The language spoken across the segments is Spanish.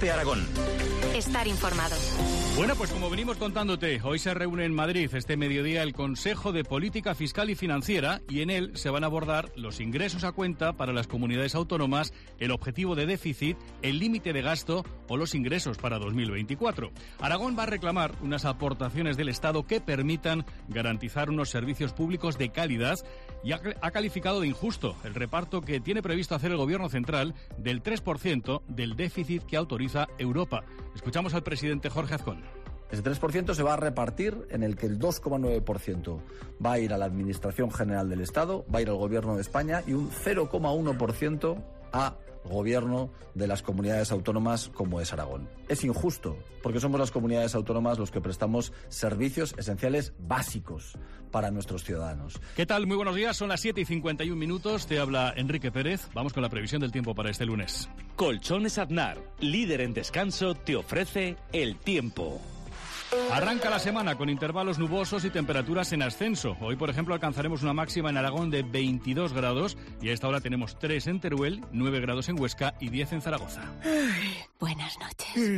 COPE Aragón. Estar informado. Bueno, pues como venimos contándote, hoy se reúne en Madrid este mediodía el Consejo de Política Fiscal y Financiera y en él se van a abordar los ingresos a cuenta para las comunidades autónomas, el objetivo de déficit, el límite de gasto o los ingresos para 2024. Aragón va a reclamar unas aportaciones del Estado que permitan garantizar unos servicios públicos de calidad y ha calificado de injusto el reparto que tiene previsto hacer el Gobierno central del 3% del déficit que autoriza Europa. Escuchamos al presidente Jorge Azcón. Ese 3% se va a repartir en el que el 2,9% va a ir a la Administración General del Estado, va a ir al Gobierno de España y un 0,1% a Gobierno de las comunidades autónomas como es Aragón. Es injusto, porque somos las comunidades autónomas los que prestamos servicios esenciales básicos para nuestros ciudadanos. ¿Qué tal? Muy buenos días, son las 7:51. Te habla Enrique Pérez. Vamos con la previsión del tiempo para este lunes. Colchones Aznar, líder en descanso, te ofrece el tiempo. Arranca la semana con intervalos nubosos y temperaturas en ascenso. Hoy, por ejemplo, alcanzaremos una máxima en Aragón de 22 grados y a esta hora tenemos 3 en Teruel, 9 grados en Huesca y 10 en Zaragoza. Buenas noches.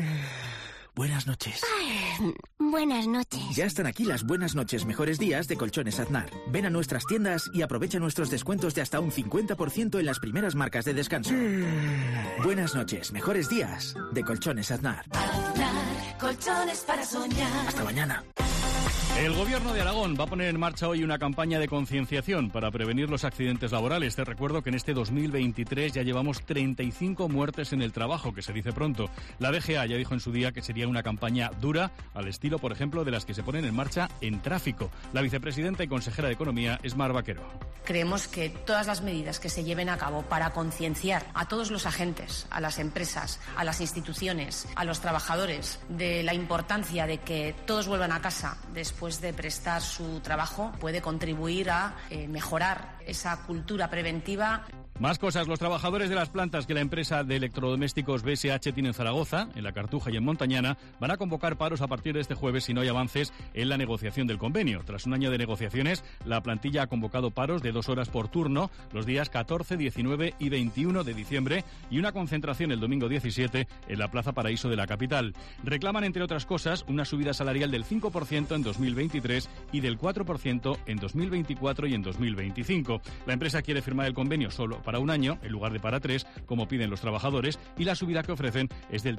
Buenas noches. Ay, buenas noches. Ya están aquí las buenas noches, mejores días de Colchones Aznar. Ven a nuestras tiendas y aprovecha nuestros descuentos de hasta un 50% en las primeras marcas de descanso. Buenas noches, mejores días de Colchones Aznar. Aznar, colchones para soñar. Hasta mañana. El Gobierno de Aragón va a poner en marcha hoy una campaña de concienciación para prevenir los accidentes laborales. Te recuerdo que en este 2023 ya llevamos 35 muertes en el trabajo, que se dice pronto. La DGA ya dijo en su día que sería una campaña dura, al estilo, por ejemplo, de las que se ponen en marcha en tráfico. La vicepresidenta y consejera de Economía es Mar Vaquero. Creemos que todas las medidas que se lleven a cabo para concienciar a todos los agentes, a las empresas, a las instituciones, a los trabajadores, de la importancia de que todos vuelvan a casa después de prestar su trabajo, puede contribuir a mejorar esa cultura preventiva. Más cosas. Los trabajadores de las plantas que la empresa de electrodomésticos BSH tiene en Zaragoza, en La Cartuja y en Montañana, van a convocar paros a partir de este jueves si no hay avances en la negociación del convenio. Tras un año de negociaciones, la plantilla ha convocado paros de 2 horas por turno los días 14, 19 y 21 de diciembre y una concentración el domingo 17 en la Plaza Paraíso de la capital. Reclaman, entre otras cosas, una subida salarial del 5% en 2023 y del 4% en 2024 y en 2025. La empresa quiere firmar el convenio solo para un año, en lugar de para 3, como piden los trabajadores, y la subida que ofrecen es del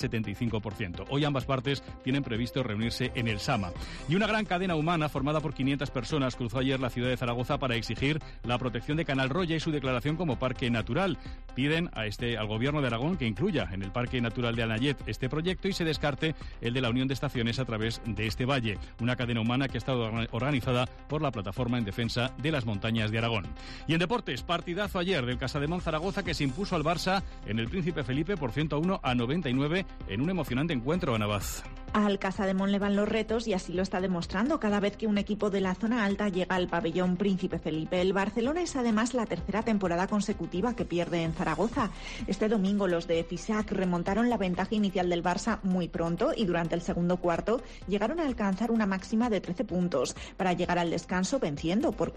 3,75%. Hoy ambas partes tienen previsto reunirse en el Sama. Y una gran cadena humana formada por 500 personas cruzó ayer la ciudad de Zaragoza para exigir la protección de Canal Roya y su declaración como parque natural. Piden al Gobierno de Aragón que incluya en el Parque Natural de Anayet este proyecto y se descarte el de la Unión de Estaciones a través de este valle. Una cadena humana que ha estado organizada por la Plataforma en Defensa de las Montañas de Aragón. Y en deportes, partidazo ayer del Casademont Zaragoza que se impuso al Barça en el Príncipe Felipe por 101-99 en un emocionante encuentro, Ana Vaz. Al Casademont le van los retos y así lo está demostrando cada vez que un equipo de la zona alta llega al pabellón Príncipe Felipe. El Barcelona es además la tercera temporada consecutiva que pierde en Zaragoza. Este domingo los de Fisac remontaron la ventaja inicial del Barça muy pronto y durante el segundo cuarto llegaron a alcanzar una máxima de 13 puntos para llegar al descanso venciendo por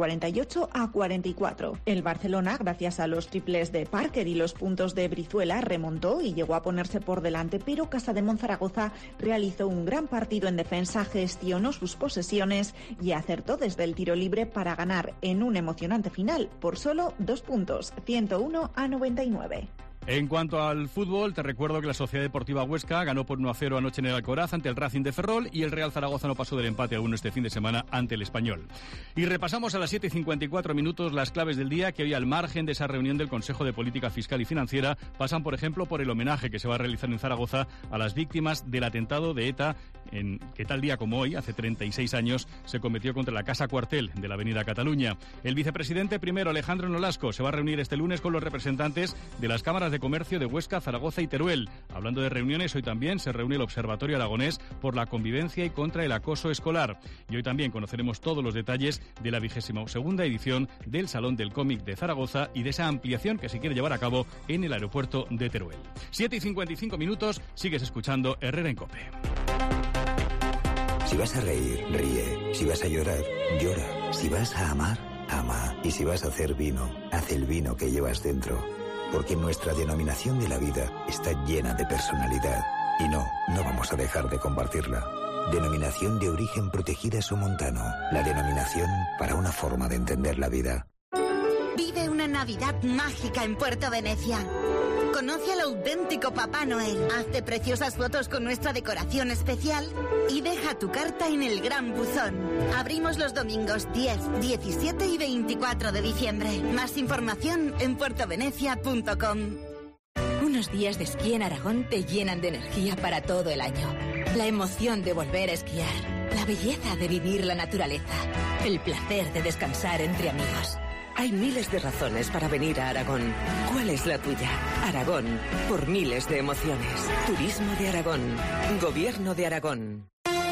48-44. El Barcelona, gracias a los triples de Parker y los puntos de Brizuela, remontó y llegó a ponerse por delante, pero Casademont Zaragoza realizó un gran partido en defensa, gestionó sus posesiones y acertó desde el tiro libre para ganar en un emocionante final por solo 2 puntos, 101-99. En cuanto al fútbol, te recuerdo que la Sociedad Deportiva Huesca ganó por 1-0 anoche en el Alcoraz ante el Racing de Ferrol y el Real Zaragoza no pasó del empate aún este fin de semana ante el Español. Y repasamos a las 7:54 las claves del día que hoy, al margen de esa reunión del Consejo de Política Fiscal y Financiera, pasan, por ejemplo, por el homenaje que se va a realizar en Zaragoza a las víctimas del atentado de ETA que tal día como hoy, hace 36 años, se cometió contra la Casa Cuartel de la Avenida Cataluña. El vicepresidente primero, Alejandro Nolasco, se va a reunir este lunes con los representantes de las cámaras de comercio de Huesca, Zaragoza y Teruel. Hablando de reuniones, hoy también se reúne el Observatorio Aragonés por la Convivencia y contra el Acoso Escolar. Y hoy también conoceremos todos los detalles de la 22ª edición del Salón del Cómic de Zaragoza y de esa ampliación que se quiere llevar a cabo en el aeropuerto de Teruel. 7:55, sigues escuchando Herrera en COPE. Si vas a reír, ríe. Si vas a llorar, llora. Si vas a amar, ama. Y si vas a hacer vino, haz el vino que llevas dentro. porque nuestra denominación de la vida está llena de personalidad. Y no vamos a dejar de compartirla. Denominación de origen protegida Somontano. La denominación para una forma de entender la vida. Vive una Navidad mágica en Puerto Venecia. Conoce al auténtico Papá Noel. Hazte preciosas fotos con nuestra decoración especial y deja tu carta en el Gran Buzón. Abrimos los domingos 10, 17 y 24 de diciembre. Más información en puertovenecia.com. Unos días de esquí en Aragón te llenan de energía para todo el año. La emoción de volver a esquiar, la belleza de vivir la naturaleza, el placer de descansar entre amigos. Hay miles de razones para venir a Aragón. ¿Cuál es la tuya? Aragón, por miles de emociones. Turismo de Aragón. Gobierno de Aragón.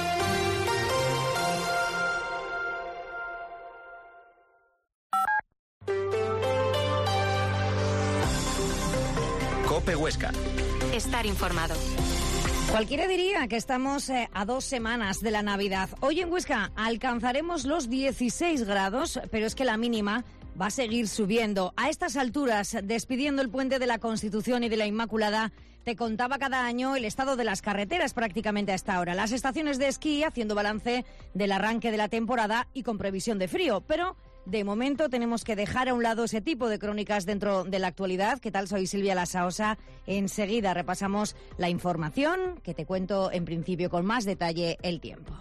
COPE Huesca. Estar informado. Cualquiera diría que estamos a 2 semanas de la Navidad. Hoy en Huesca alcanzaremos los 16 grados, pero es que la mínima va a seguir subiendo. A estas alturas, despidiendo el puente de la Constitución y de la Inmaculada, te contaba cada año el estado de las carreteras prácticamente a esta hora. Las estaciones de esquí haciendo balance del arranque de la temporada y con previsión de frío, pero de momento tenemos que dejar a un lado ese tipo de crónicas dentro de la actualidad. ¿Qué tal? Soy Silvia Lasaosa. Enseguida repasamos la información que te cuento en principio con más detalle el tiempo.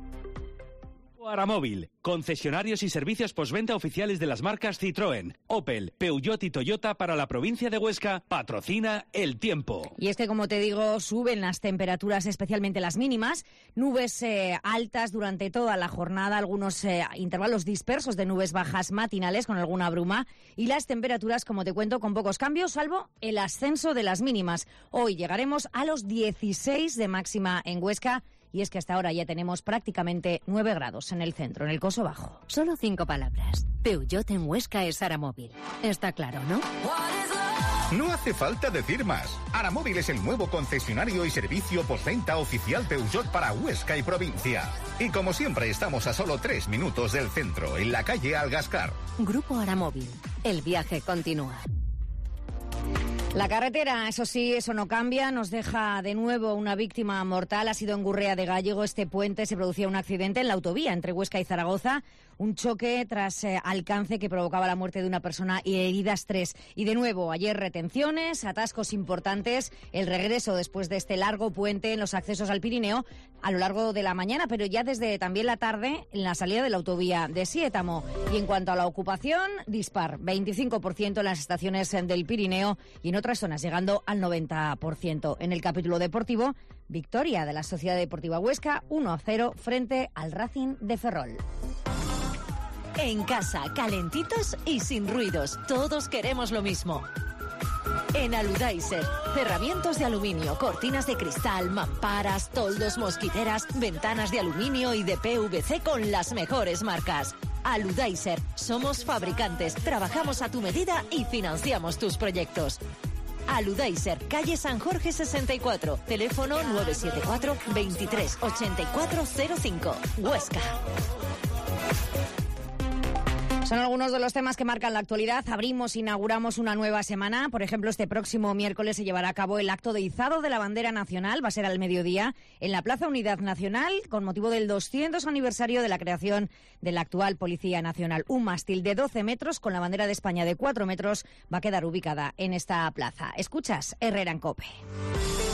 Aramóvil, concesionarios y servicios postventa oficiales de las marcas Citroën, Opel, Peugeot y Toyota para la provincia de Huesca, patrocina el tiempo. Y es que, como te digo, suben las temperaturas, especialmente las mínimas, nubes altas durante toda la jornada, algunos intervalos dispersos de nubes bajas matinales con alguna bruma y las temperaturas, como te cuento, con pocos cambios, salvo el ascenso de las mínimas. Hoy llegaremos a los 16 de máxima en Huesca. Y es que hasta ahora ya tenemos prácticamente 9 grados en el centro, en el Coso Bajo. Solo 5 palabras. Peugeot en Huesca es Aramóvil. Está claro, ¿no? No hace falta decir más. Aramóvil es el nuevo concesionario y servicio postventa oficial Peugeot para Huesca y provincia. Y como siempre estamos a solo 3 minutos del centro, en la calle Algascar. Grupo Aramóvil. El viaje continúa. La carretera, eso sí, eso no cambia, nos deja de nuevo una víctima mortal. Ha sido en Gurrea de Gállego. Este puente se producía un accidente en la autovía entre Huesca y Zaragoza. Un choque tras alcance que provocaba la muerte de una persona y heridas 3. Y de nuevo, ayer retenciones, atascos importantes, el regreso después de este largo puente en los accesos al Pirineo a lo largo de la mañana, pero ya desde también la tarde en la salida de la autovía de Siétamo. Y en cuanto a la ocupación, dispar, 25% en las estaciones del Pirineo y en otras zonas llegando al 90%. En el capítulo deportivo, victoria de la Sociedad Deportiva Huesca, 1-0 frente al Racing de Ferrol. En casa, calentitos y sin ruidos. Todos queremos lo mismo. En Aludaiser, cerramientos de aluminio, cortinas de cristal, mamparas, toldos, mosquiteras, ventanas de aluminio y de PVC con las mejores marcas. Aludaiser, somos fabricantes, trabajamos a tu medida y financiamos tus proyectos. Aludaiser, calle San Jorge 64, teléfono 974 23 8405, Huesca. Son algunos de los temas que marcan la actualidad. Inauguramos una nueva semana. Por ejemplo, este próximo miércoles se llevará a cabo el acto de izado de la bandera nacional. Va a ser al mediodía en la Plaza Unidad Nacional con motivo del 200 aniversario de la creación de la actual Policía Nacional. Un mástil de 12 metros con la bandera de España de 4 metros va a quedar ubicada en esta plaza. Escuchas Herrera en COPE.